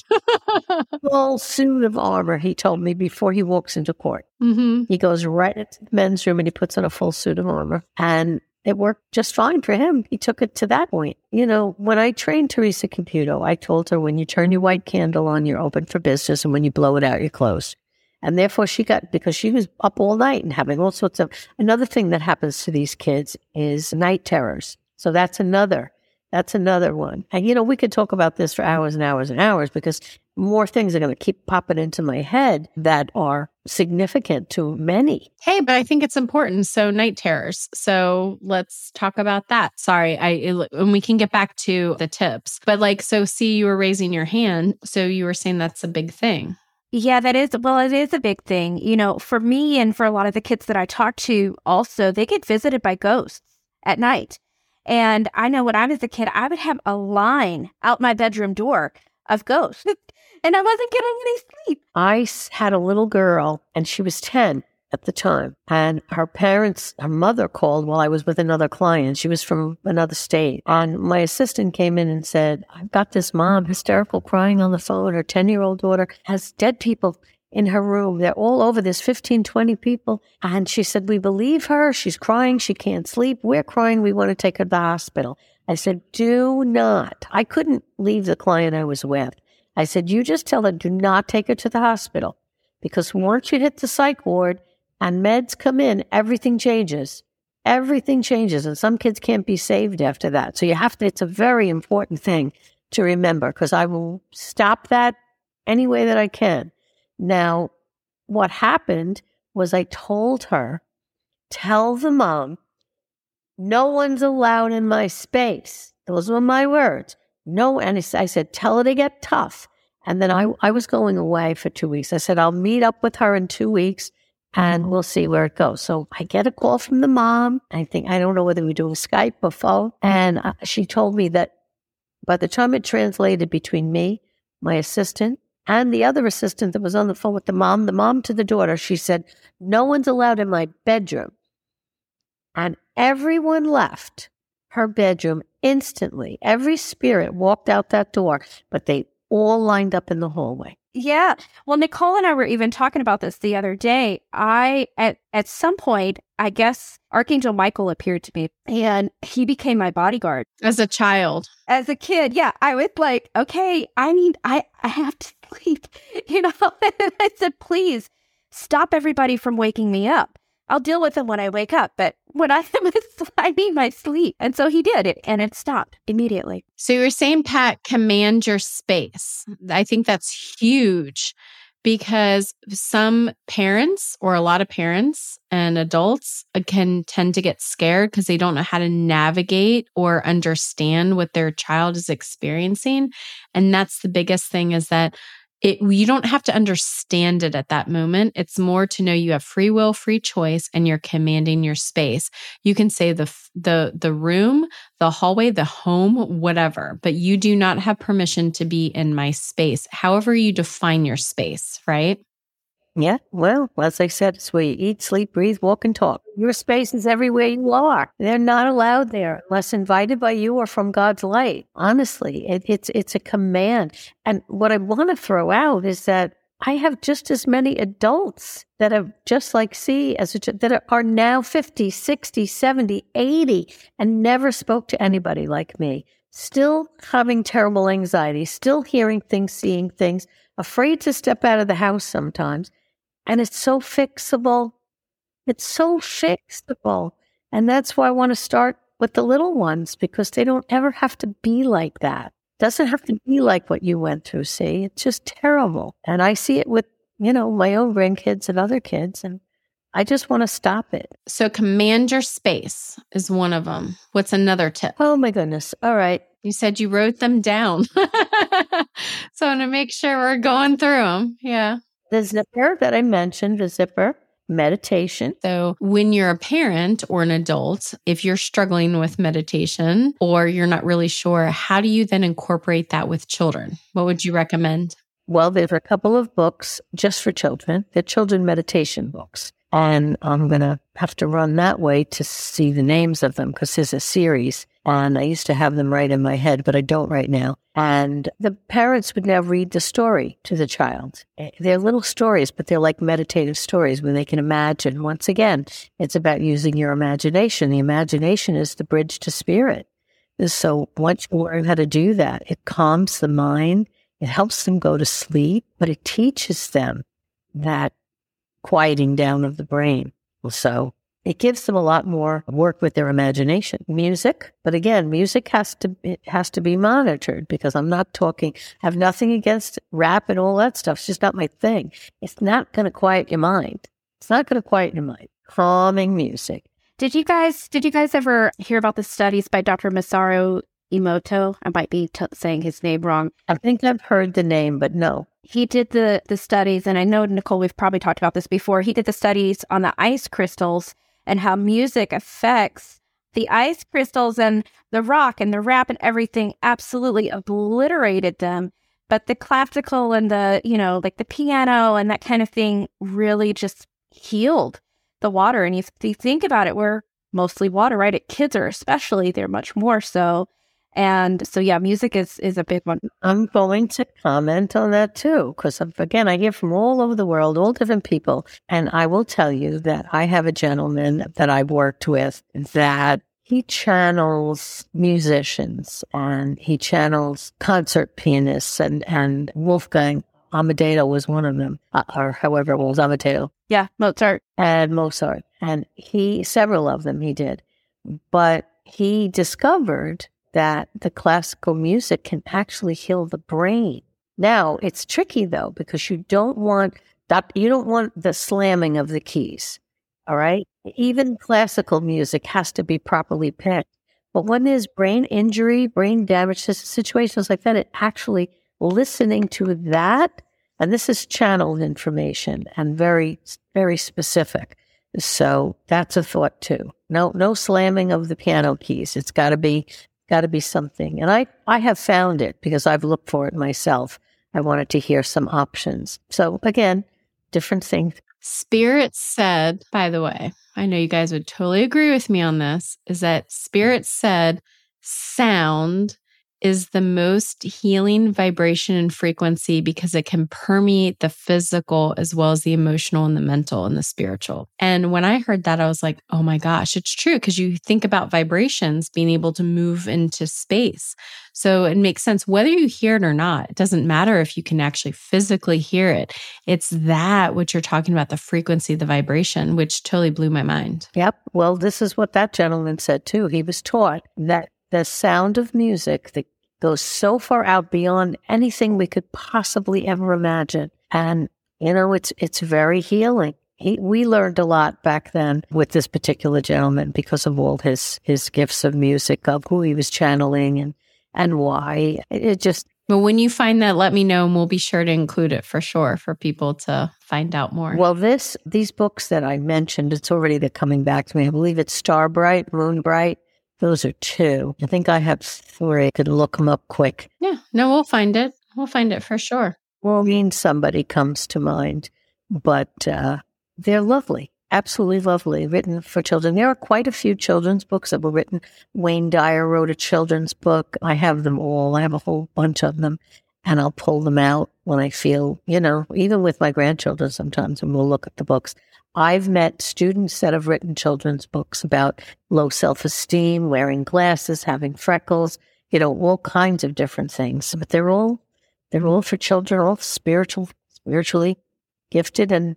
Full suit of armor, he told me before he walks into court. Mm-hmm. He goes right into the men's room and he puts on a full suit of armor. And it worked just fine for him. He took it to that point. You know, when I trained Teresa Caputo, I told her, when you turn your white candle on, you're open for business. And when you blow it out, you're closed. And therefore she got, because she was up all night and having all sorts of, another thing that happens to these kids is night terrors. So that's another, that's another one. And, you know, we could talk about this for hours and hours and hours, because more things are going to keep popping into my head that are significant to many. Hey, but I think it's important. So night terrors. So let's talk about that. Sorry, I it, and we can get back to the tips. But like, so see, you were raising your hand. So you were saying that's a big thing. Yeah, that is, well, it is a big thing. You know, for me and for a lot of the kids that I talk to also, they get visited by ghosts at night. And I know when I was a kid, I would have a line out my bedroom door of ghosts, and I wasn't getting any sleep. I had a little girl, and she was ten at the time. And her parents, her mother called while I was with another client. She was from another state. And my assistant came in and said, I've got this mom hysterical crying on the phone. Her ten-year-old daughter has dead people in her room. They're all over. There's fifteen, twenty people. And she said, we believe her. She's crying. She can't sleep. We're crying. We want to take her to the hospital. I said, do not. I couldn't leave the client I was with. I said, you just tell her, do not take her to the hospital. Because once you hit the psych ward and meds come in, everything changes. Everything changes. And some kids can't be saved after that. So you have to, it's a very important thing to remember, because I will stop that any way that I can. Now, what happened was I told her, tell the mom, no one's allowed in my space. Those were my words. No, and I said, tell her to get tough. And then I, I was going away for two weeks. I said, I'll meet up with her in two weeks and we'll see where it goes. So I get a call from the mom. I think, I don't know whether we're doing Skype or phone. And uh, she told me that by the time it translated between me, my assistant, and the other assistant that was on the phone with the mom, the mom to the daughter, she said, no one's allowed in my bedroom. And everyone left her bedroom instantly. Every spirit walked out that door, but they all lined up in the hallway. Yeah. Well, Nicole and I were even talking about this the other day. I, at, at some point, I guess Archangel Michael appeared to me and he became my bodyguard. As a child. As a kid. Yeah. I was like, okay, I need, I, I have to sleep, you know? And I said, please stop everybody from waking me up. I'll deal with them when I wake up, but when I am asleep, I need my sleep. And so he did it, and it stopped immediately. So you were saying, Pat, command your space. I think that's huge, because some parents, or a lot of parents and adults, can tend to get scared because they don't know how to navigate or understand what their child is experiencing. And that's the biggest thing, is that It, you don't have to understand it at that moment. It's more to know you have free will, free choice, and you're commanding your space. You can say the the the room, the hallway, the home, whatever, but you do not have permission to be in my space, however you define your space, right? Yeah, well, as I said, it's where you eat, sleep, breathe, walk, and talk. Your space is everywhere you are. They're not allowed there unless invited by you or from God's light. Honestly, it, it's it's a command. And what I want to throw out is that I have just as many adults that are just like C, as a, that are now fifty, sixty, seventy, eighty, and never spoke to anybody like me. Still having terrible anxiety, still hearing things, seeing things, afraid to step out of the house sometimes. And it's so fixable. It's so fixable. And that's why I want to start with the little ones, because they don't ever have to be like that. Doesn't have to be like what you went through, see? It's just terrible. And I see it with, you know, my own grandkids and other kids, and I just want to stop it. So command your space is one of them. What's another tip? Oh, my goodness. All right. You said you wrote them down. So I want to make sure we're going through them. Yeah. The zipper that I mentioned, the zipper, meditation. So when you're a parent or an adult, if you're struggling with meditation or you're not really sure, how do you then incorporate that with children? What would you recommend? Well, there's a couple of books just for children. They're children meditation books. And I'm going to have to run that way to see the names of them because there's a series. And I used to have them right in my head, but I don't right now. And the parents would now read the story to the child. They're little stories, but they're like meditative stories where they can imagine. Once again, it's about using your imagination. The imagination is the bridge to spirit. So once you learn how to do that, it calms the mind. It helps them go to sleep, but it teaches them that quieting down of the brain. So it gives them a lot more work with their imagination. Music, but again, music has to it has to be monitored because I'm not talking, I have nothing against rap and all that stuff. It's just not my thing. It's not going to quiet your mind. It's not going to quiet your mind. Calming music. Did you guys did you guys ever hear about the studies by Doctor Masaru Emoto? I might be t- saying his name wrong. I think I've heard the name, but no. He did the, the studies, and I know, Nicole, we've probably talked about this before. He did the studies on the ice crystals and how music affects the ice crystals, and the rock and the rap and everything absolutely obliterated them. But the classical and the, you know, like the piano and that kind of thing really just healed the water. And if you think about it, we're mostly water, right? Kids are especially, they're much more so. And so, yeah, music is, is a big one. I'm going to comment on that too, because again, I hear from all over the world, all different people. And I will tell you that I have a gentleman that I've worked with that he channels musicians and he channels concert pianists, and, and Wolfgang Amadeus was one of them, uh, or however it was, Amadeus. Yeah, Mozart. And Mozart. And he, several of them he did. But he discovered that the classical music can actually heal the brain. Now, it's tricky though, because you don't want that, you don't want the slamming of the keys. All right. Even classical music has to be properly picked. But when there's brain injury, brain damage, situations like that, it actually listening to that, and this is channeled information and very, very specific. So that's a thought too. No, no slamming of the piano keys. It's got to be Got to be something. And I, I have found it because I've looked for it myself. I wanted to hear some options. So again, different things. Spirit said, by the way, I know you guys would totally agree with me on this, is that Spirit said sound is the most healing vibration and frequency because it can permeate the physical as well as the emotional and the mental and the spiritual. And when I heard that, I was like, oh my gosh, it's true. Because you think about vibrations being able to move into space. So it makes sense whether you hear it or not. It doesn't matter if you can actually physically hear it. It's that what you're talking about, the frequency, the vibration, which totally blew my mind. Yep. Well, this is what that gentleman said too. He was taught that the sound of music that goes so far out beyond anything we could possibly ever imagine. And, you know, it's it's very healing. He, we learned a lot back then with this particular gentleman because of all his, his gifts of music, of who he was channeling and, and why. It, it just... But when you find that, let me know, and we'll be sure to include it for sure for people to find out more. Well, this these books that I mentioned, it's already they're coming back to me. I believe it's Star Bright, Moon Bright. Those are two. I think I have three. I could look them up quick. Yeah. No, we'll find it. We'll find it for sure. Well, I mean, somebody comes to mind, but uh, they're lovely. Absolutely lovely. Written for children. There are quite a few children's books that were written. Wayne Dyer wrote a children's book. I have them all. I have a whole bunch of them. And I'll pull them out when I feel, you know, even with my grandchildren sometimes, and we'll look at the books. I've met students that have written children's books about low self-esteem, wearing glasses, having freckles, you know, all kinds of different things. But they're all, they're all for children, all spiritual, spiritually gifted and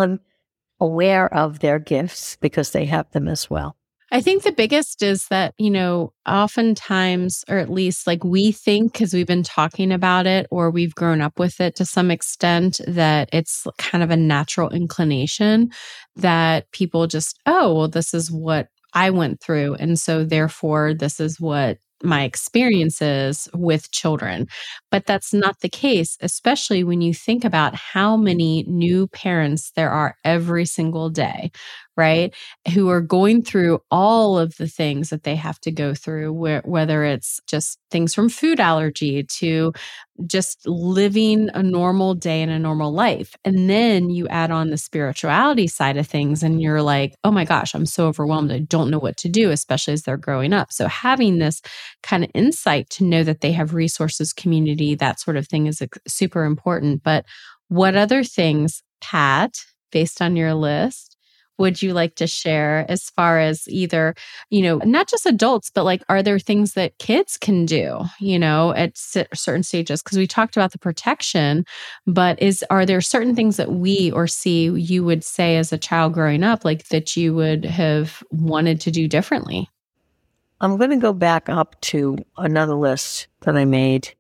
non-aware of their gifts because they have them as well. I think the biggest is that, you know, oftentimes, or at least like we think, because we've been talking about it or we've grown up with it to some extent, that it's kind of a natural inclination that people just, oh, well, this is what I went through. And so therefore, this is what my experiences with children. But that's not the case, especially when you think about how many new parents there are every single day, right? Who are going through all of the things that they have to go through, where, whether it's just things from food allergy to just living a normal day in a normal life. And then you add on the spirituality side of things and you're like, oh my gosh, I'm so overwhelmed. I don't know what to do, especially as they're growing up. So having this kind of insight to know that they have resources, community, that sort of thing is super important. But what other things, Pat, based on your list, would you like to share as far as either, you know, not just adults, but like, are there things that kids can do, you know, at c- certain stages? Because we talked about the protection, but is, are there certain things that we or see you would say as a child growing up, like that you would have wanted to do differently? I'm going to go back up to another list that I made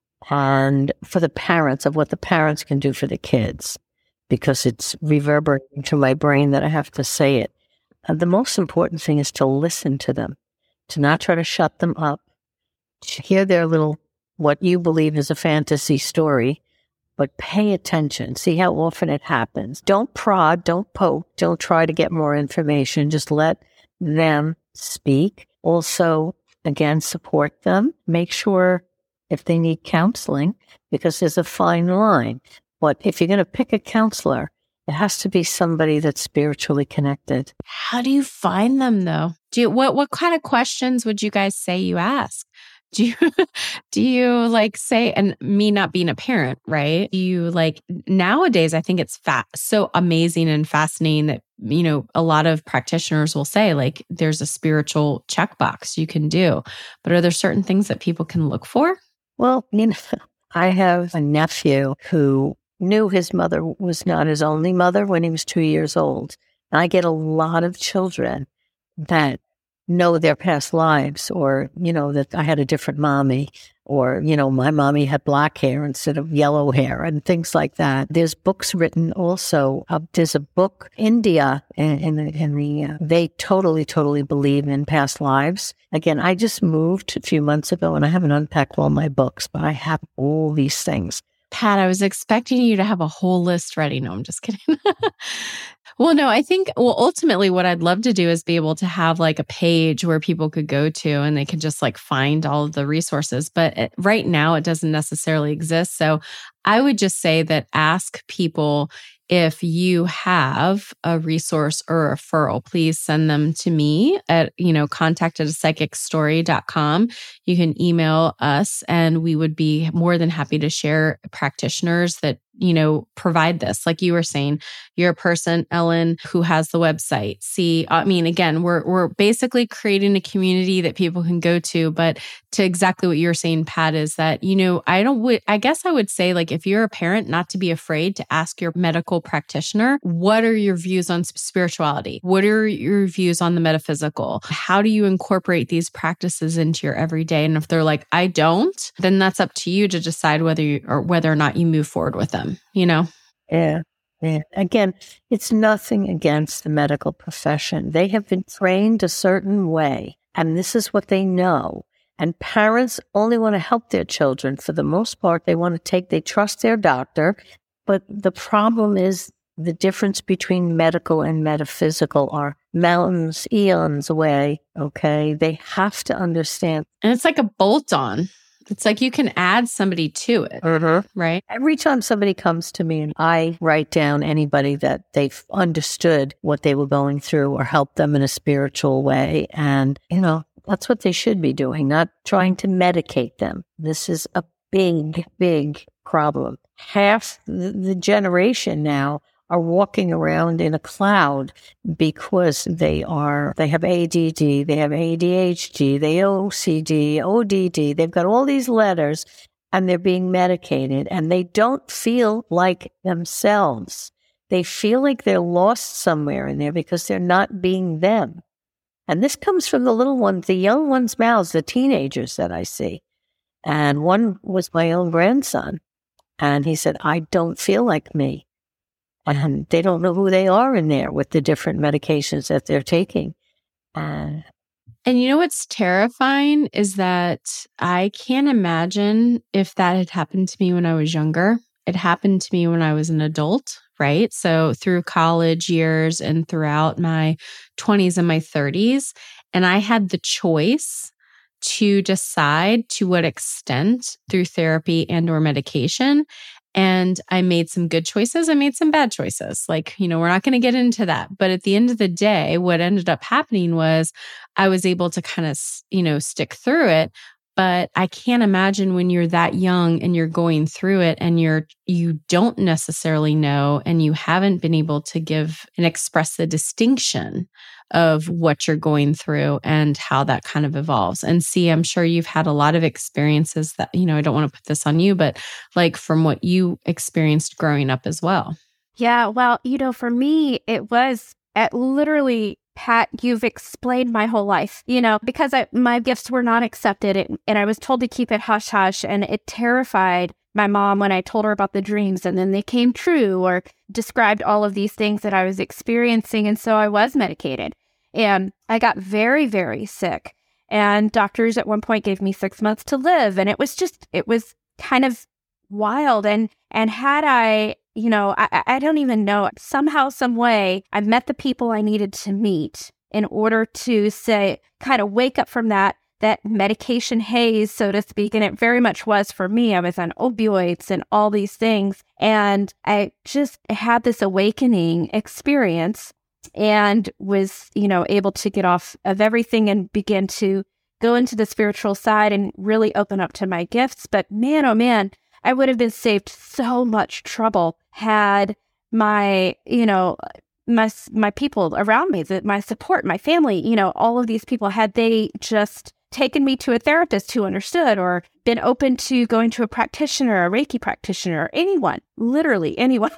and for the parents of what the parents can do for the kids, because it's reverberating to my brain that I have to say it. And the most important thing is to listen to them, to not try to shut them up, to hear their little, what you believe is a fantasy story, but pay attention. See how often it happens. Don't prod, don't poke, don't try to get more information. Just let them speak. Also, again, support them. Make sure if they need counseling, because there's a fine line. But if you're going to pick a counselor, it has to be somebody that's spiritually connected. How do you find them though? Do you, what, what kind of questions would you guys say you ask? Do you, do you like say, and me not being a parent, right? Do you like, nowadays, I think it's fa- so amazing and fascinating that, you know, a lot of practitioners will say like, there's a spiritual checkbox you can do, but are there certain things that people can look for? Well, you know, I have a nephew who knew his mother was not his only mother when he was two years old. And I get a lot of children that know their past lives, or, you know, that I had a different mommy, or, you know, my mommy had black hair instead of yellow hair and things like that. There's books written also. Uh, there's a book, India, in, in the, in the uh, they totally, totally believe in past lives. Again, I just moved a few months ago and I haven't unpacked all my books, but I have all these things. Pat, I was expecting you to have a whole list ready. No, I'm just kidding. Well, no, I think, well, ultimately what I'd love to do is be able to have like a page where people could go to and they could just like find all of the resources. But it, right now it doesn't necessarily exist. So I would just say that ask people if you have a resource or a referral, please send them to me at, you know, contact at a psychic story dot com. You can email us and we would be more than happy to share practitioners that, you know, provide this. Like you were saying, you're a person, Ellen, who has the website. See, I mean, again, we're we're basically creating a community that people can go to, but to exactly what you're saying, Pat, is that, you know, I don't, I guess I would say like, if you're a parent, not to be afraid to ask your medical practitioner, what are your views on spirituality? What are your views on the metaphysical? How do you incorporate these practices into your everyday? And if they're like, I don't, then that's up to you to decide whether you, or whether or not you move forward with them, you know? Yeah. Yeah. Again, it's nothing against the medical profession. They have been trained a certain way, and this is what they know. And parents only want to help their children. For the most part, they want to take, they trust their doctor. But the problem is the difference between medical and metaphysical are mountains, eons away. Okay. They have to understand. And it's like a bolt on. It's like you can add somebody to it, Mm-hmm. right? Every time somebody comes to me and I write down anybody that they've understood what they were going through or helped them in a spiritual way. And, you know, that's what they should be doing, not trying to medicate them. This is a big, big problem. Half the, the generation now are walking around in a cloud because they are, they have A D D, they have A D H D, they have O C D, O D D. They've got all these letters and they're being medicated and they don't feel like themselves. They feel like they're lost somewhere in there because they're not being them. And this comes from the little ones, the young ones' mouths, the teenagers that I see. And one was my own grandson. And he said, I don't feel like me. And they don't know who they are in there with the different medications that they're taking. And And you know what's terrifying is that I can't imagine if that had happened to me when I was younger. It happened to me when I was an adult, right? So through college years and throughout my twenties and my thirties. And I had the choice to decide to what extent through therapy and or medication. And I made some good choices. I made some bad choices. Like, you know, we're not going to get into that. But at the end of the day, what ended up happening was I was able to kind of, you know, stick through it. But I can't imagine when you're that young and you're going through it and you're, you don't necessarily know and you haven't been able to give and express the distinction of what you're going through and how that kind of evolves. And see, I'm sure you've had a lot of experiences that, you know, I don't want to put this on you, but like from what you experienced growing up as well. Yeah, well, you know, for me, it was at literally, Pat, you've explained my whole life, you know, because I, my gifts were not accepted it, and I was told to keep it hush hush, and it terrified my mom when I told her about the dreams and then they came true or described all of these things that I was experiencing. And so I was medicated and I got very, very sick, and doctors at one point gave me six months to live. And it was just, it was kind of wild. And, and had I, you know, I, I don't even know, somehow, some way, I met the people I needed to meet in order to say, kind of wake up from that, that medication haze, so to speak. And it very much was for me. I was on opioids and all these things. And I just had this awakening experience and was, you know, able to get off of everything and begin to go into the spiritual side and really open up to my gifts. But man, oh man, I would have been saved so much trouble had my, you know, my my people around me, the, my support, my family, you know, all of these people, had they just taken me to a therapist who understood, or been open to going to a practitioner, a Reiki practitioner, or anyone, literally anyone,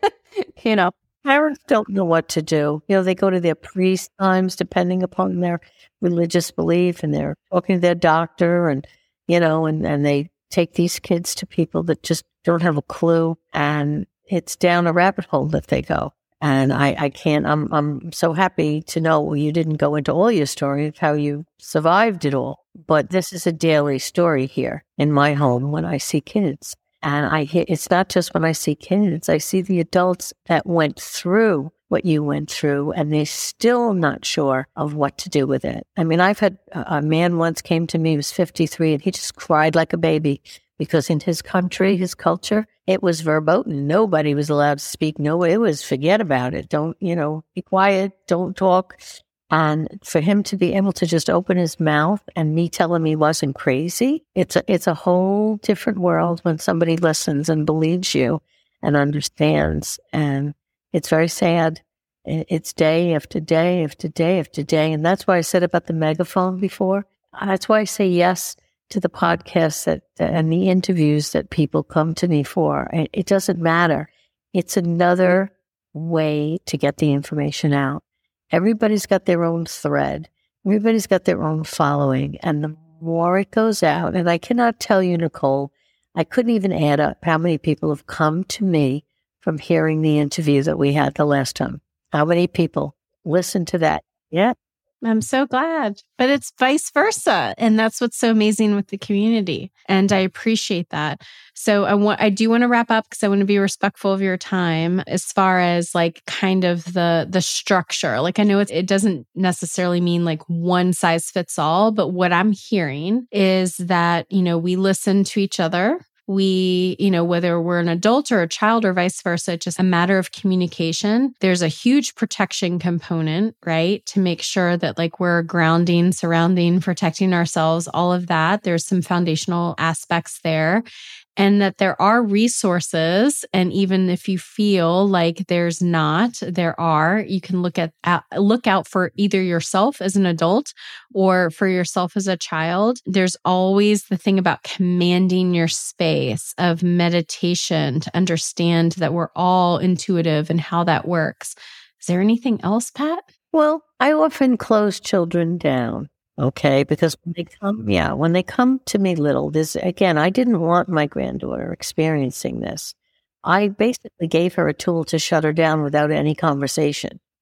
you know. Parents don't know what to do. You know, they go to their priest times, depending upon their religious belief, and they're talking to their doctor, and, you know, and, and they take these kids to people that just don't have a clue, and it's down a rabbit hole that they go. And I, I can't, I'm, I'm so happy to know you didn't go into all your story of how you survived it all. But this is a daily story here in my home when I see kids. And I hear, it's not just when I see kids, I see the adults that went through what you went through, and they're still not sure of what to do with it. I mean, I've had a, a man once came to me, he was fifty-three, and he just cried like a baby because in his country, his culture, it was verboten. Nobody was allowed to speak. No, it was forget about it. Don't, you know, be quiet, don't talk. And for him to be able to just open his mouth and me tell him he wasn't crazy, it's a, it's a whole different world when somebody listens and believes you and understands. And it's very sad. It's day after day after day after day. And that's why I said about the megaphone before. That's why I say yes to the podcasts that and the interviews that people come to me for. It doesn't matter. It's another way to get the information out. Everybody's got their own thread. Everybody's got their own following. And the more it goes out, and I cannot tell you, Nicole, I couldn't even add up how many people have come to me from hearing the interview that we had the last time. How many people listened to that? Yeah. I'm so glad. But it's vice versa. And that's what's so amazing with the community. And I appreciate that. So I want I do want to wrap up because I want to be respectful of your time as far as like kind of the the structure. Like I know it, it doesn't necessarily mean like one size fits all, but what I'm hearing is that, you know, we listen to each other. We, you know, whether we're an adult or a child or vice versa, it's just a matter of communication. There's a huge protection component, right? To make sure that like we're grounding, surrounding, protecting ourselves, all of that. There's some foundational aspects there. And that there are resources. And even if you feel like there's not, there are, you can look at, at look out for either yourself as an adult or for yourself as a child. There's always the thing about commanding your space of meditation to understand that we're all intuitive and how that works. Is there anything else, Pat? Well, I often close children down. Okay, because when they come, yeah, when they come to me little, this again, I didn't want my granddaughter experiencing this. I basically gave her a tool to shut her down without any conversation.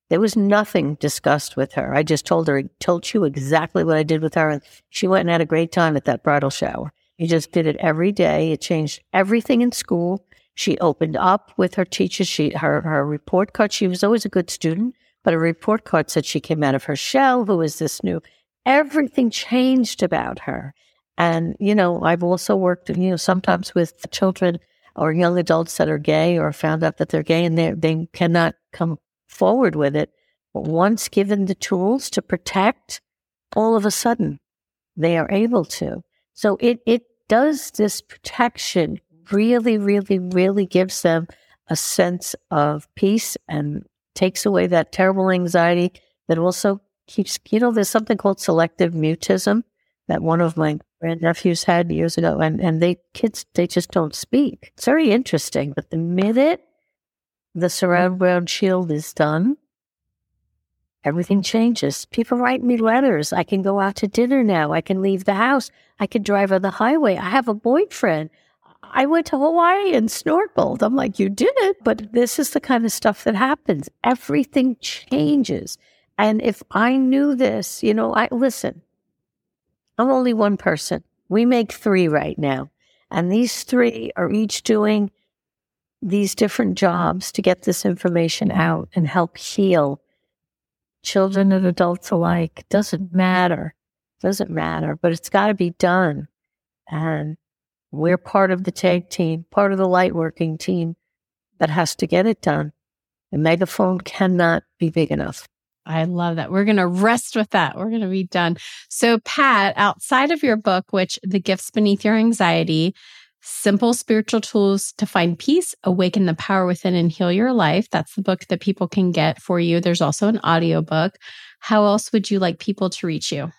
There was nothing discussed with her. I just told her, told you exactly what I did with her. And she went and had a great time at that bridal shower. She just did it every day. It changed everything in school. She opened up with her teachers. She, her, her report card, she was always a good student, but her report card said she came out of her shell. Who is this new? Everything changed about her. And, you know, I've also worked, you know, sometimes with children or young adults that are gay or found out that they're gay and they they cannot come forward with it. But once given the tools to protect, all of a sudden they are able to. So it, it does this protection really, really, really gives them a sense of peace and takes away that terrible anxiety that also keeps, you know, there's something called selective mutism that one of my grandnephews had years ago, and, and they kids, they just don't speak. It's very interesting, but the minute the surround sound shield is done, everything changes. People write me letters. I can go out to dinner now. I can leave the house. I can drive on the highway. I have a boyfriend. I went to Hawaii and snorkeled. I'm like, you did it, but this is the kind of stuff that happens. Everything changes. And if I knew this, you know, I listen, I'm only one person. We make three right now. And these three are each doing these different jobs to get this information out and help heal children and adults alike. Doesn't matter. Doesn't matter, but it's got to be done. And we're part of the tag team, part of the light working team that has to get it done. The megaphone cannot be big enough. I love that. We're going to rest with that. We're going to be done. So, Pat, outside of your book, which The Gifts Beneath Your Anxiety, Simple Spiritual Tools to Find Peace, Awaken the Power Within, and Heal Your Life. That's the book that people can get for you. There's also an audiobook. How else would you like people to reach you?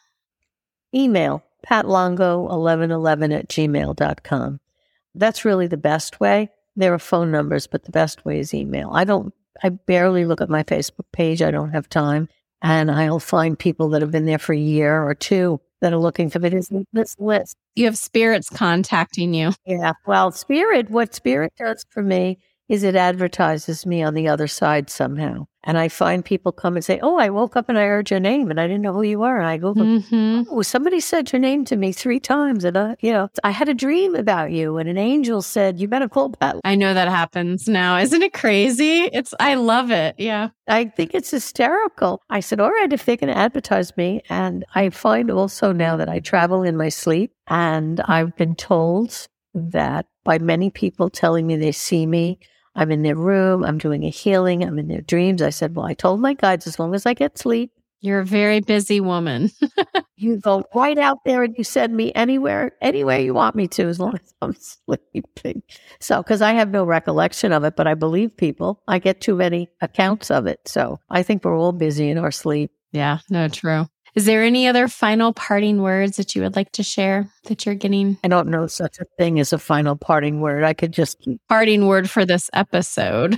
Email, patlongo eleven eleven at gmail dot com. That's really the best way. There are phone numbers, but the best way is email. I don't, I barely look at my Facebook page. I don't have time. And I'll find people that have been there for a year or two that are looking for this, this list. You have spirits contacting you. Yeah. Well, Spirit, what Spirit does for me is it advertises me on the other side somehow. And I find people come and say, oh, I woke up and I heard your name and I didn't know who you were. And I go, mm-hmm. oh, somebody said your name to me three times. And, I, you know, I had a dream about you. And an angel said, you better call Pat. I know that happens now. Isn't it crazy? It's, I love it. Yeah. I think it's hysterical. I said, all right, if they're going to advertise me. And I find also now that I travel in my sleep, and I've been told that by many people telling me they see me, I'm in their room, I'm doing a healing, I'm in their dreams. I said, well, I told my guides, as long as I get sleep. You're a very busy woman. You go right out there and you send me anywhere, anywhere you want me to, as long as I'm sleeping. So, because I have no recollection of it, but I believe people. I get too many accounts of it. So I think we're all busy in our sleep. Yeah, no, true. Is there any other final parting words that you would like to share that you're getting? I don't know such a thing as a final parting word. I could just... Parting word for this episode.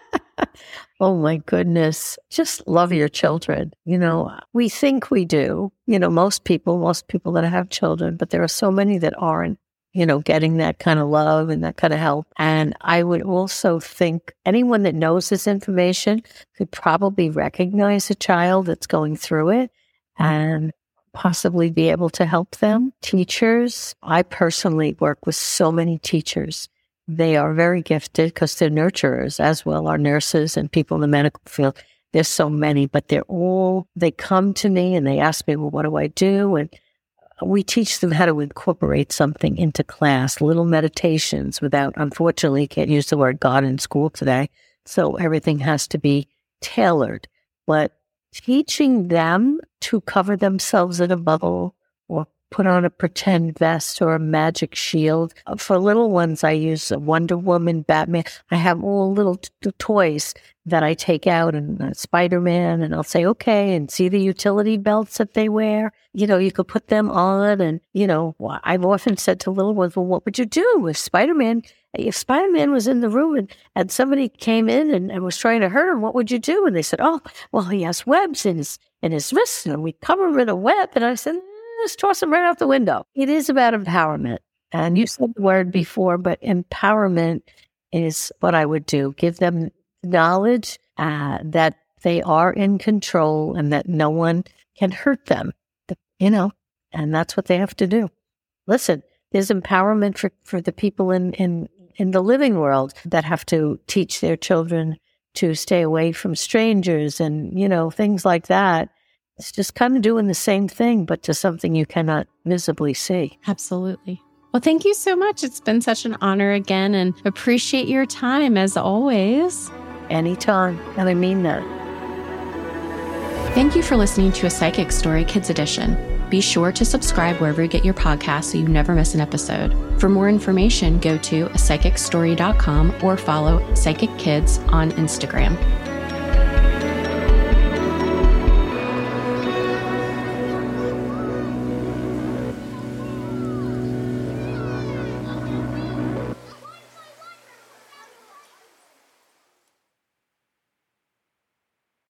Oh my goodness. Just love your children. You know, we think we do. You know, most people, most people that have children, but there are so many that aren't, you know, getting that kind of love and that kind of help. And I would also think anyone that knows this information could probably recognize a child that's going through it and possibly be able to help them. Teachers, I personally work with so many teachers. They are very gifted because they're nurturers, as well are nurses and people in the medical field. There's so many, but they're all, they come to me and they ask me, well, what do I do? And we teach them how to incorporate something into class, little meditations without, unfortunately, can't use the word God in school today. So everything has to be tailored. But teaching them to cover themselves in a bubble or put on a pretend vest or a magic shield. For little ones, I use a Wonder Woman, Batman. I have all little t- t- toys that I take out, and uh, Spider-Man, and I'll say, okay, and see the utility belts that they wear. You know, you could put them on, and, you know, I've often said to little ones, well, what would you do if Spider-Man, if Spider-Man was in the room and, and somebody came in and, and was trying to hurt him, what would you do? And they said, oh, well, he has webs in his, in his wrists, and we cover him in a web. And I said, just toss him right out the window. It is about empowerment. And you said the word before, but empowerment is what I would do. Give them knowledge uh, that they are in control and that no one can hurt them, you know, and that's what they have to do. Listen, there's empowerment for, for the people in, in, in the living world that have to teach their children to stay away from strangers and, you know, things like that. It's just kind of doing the same thing, but to something you cannot visibly see. Absolutely. Well, thank you so much. It's been such an honor again, and appreciate your time as always. Anytime. And I mean that. Thank you for listening to A Psychic Story Kids Edition. Be sure to subscribe wherever you get your podcasts so you never miss an episode. For more information, go to a psychic story dot com or follow Psychic Kids on Instagram.